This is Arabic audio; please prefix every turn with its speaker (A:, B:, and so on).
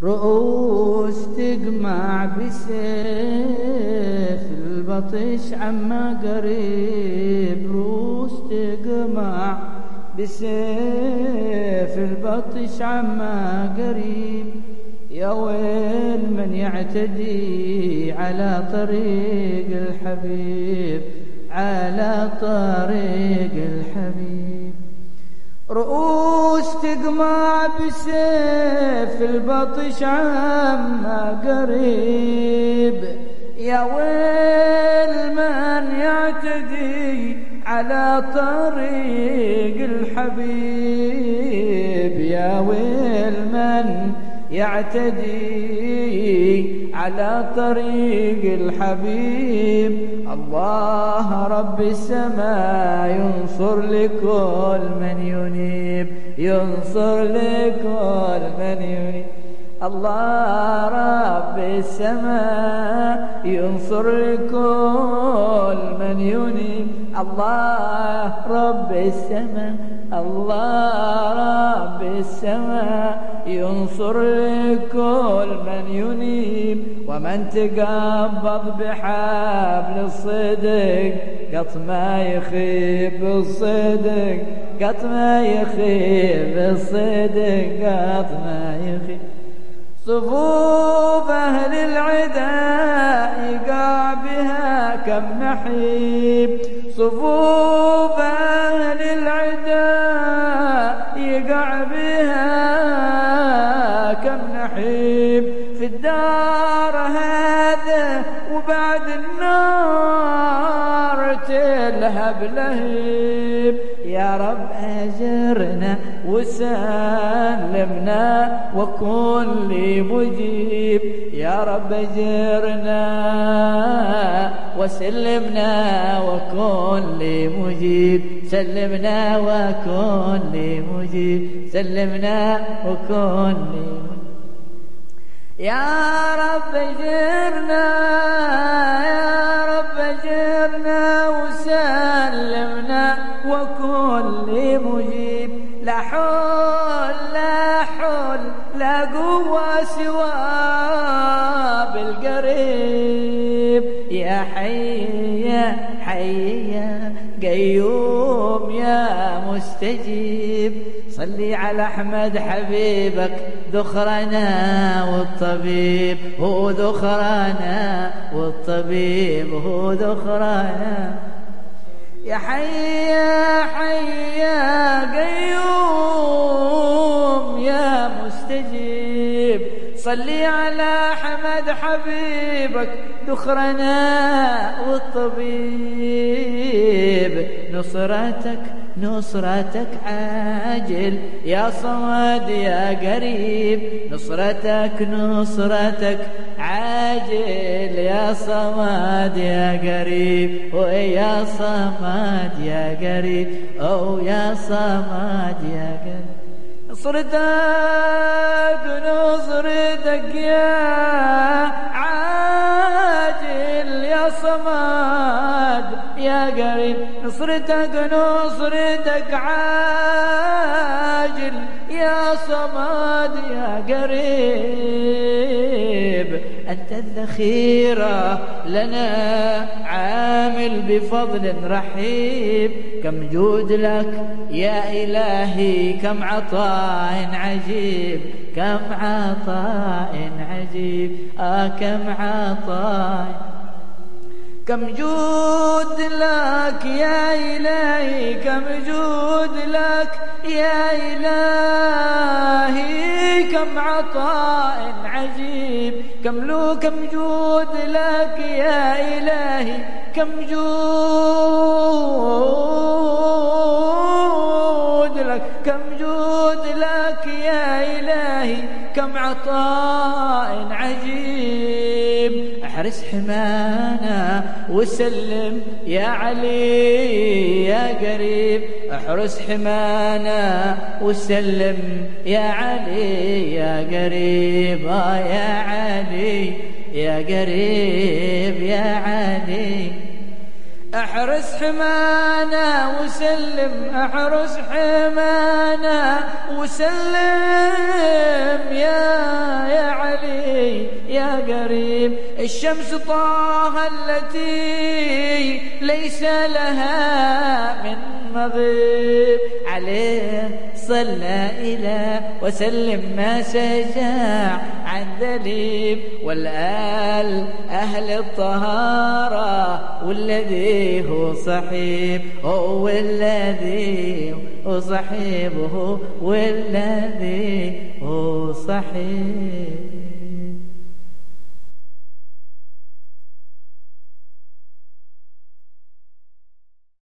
A: رؤوس تجمع بسيف البطش عما قريب، رؤوس تجمع بسيف البطش عما قريب. يا ويل من يعتدي على طريق الحبيب، على طريق الحبيب. رؤوس تجمع بسيف البطش عما قريب. يا ويل من يعتدي على طريق الحبيب، يا ويل من يعتدي على طريق الحبيب. الله رب السماء ينصر لكل من ينيب، ينصر لكل من ينيب. الله رب السماء ينصر لكل من ينيب. الله رب السماء، الله رب السماء ينصر لكل من ينيب. ومن تقبض بحبل الصدق قط ما يخيب الصدق، قط ما يخيب الصدق، قط ما يخيب. صفوف أهل العداء يقع بها كم نحيب، صفوف أهل العداء يقع بها كم نحيب. في الدار هذا وبعد النار تلهب لهيب. يا رب أجرنا وسلمنا وكل مجيب، يا رب أجرنا وسلمنا وكل مجيب، سلمنا وكل مجيب، سلمنا وكل مجيب. يا رب أجرنا، يا رب أجرنا وسلمنا وكل مجيب. لا حول لا حول لا قوة سوى بالقريب. يا حي يا حي يا قيوم يا مستجيب، صلي على أحمد حبيبك ذخرنا والطبيب، هو ذخرنا والطبيب، هو ذخرنا. يا حي يا حي يا قيوم يا مستجيب، صلي على أحمد حبيبك ذخرنا والطبيب. نصرتك نصرتك عاجل يا صمد يا قريب، نصرتك نصرتك عاجل يا صمد يا قريب، ويا صمد يا قريب، أو يا صمد يا قريب. نصرتك نصرتك يا عاجل يا صمد يا قريب، نصرتك نصرتك عاجل يا صمد يا قريب. أنت الذخيرة لنا عامل بفضل رحيب، كم جود لك يا إلهي، كم عطاء عجيب، كم عطاء عجيب، كم عطاء. كم جود لك يا إلهي، كم جود لك يا إلهي، كم عطاء عجيب، كم جود لك يا إلهي، كم جود لك، كم جود لك يا إلهي، كم عطاء عجيب. احرس حمانا وسلم يا علي يا قريب، احرس حمانا وسلم يا علي يا قريب، يا علي يا قريب يا علي. احرس احرس حمانا وسلم، احرس حمانا وسلم يا علي يا قريب. الشمس طه التي ليس لها من مغيب، عليه صلى إله وسلم ما سجاع عن ذليب. والآل أهل الطهارة والذي هو صحيب، هو الذي هو صحيبه والذي هو صحيب.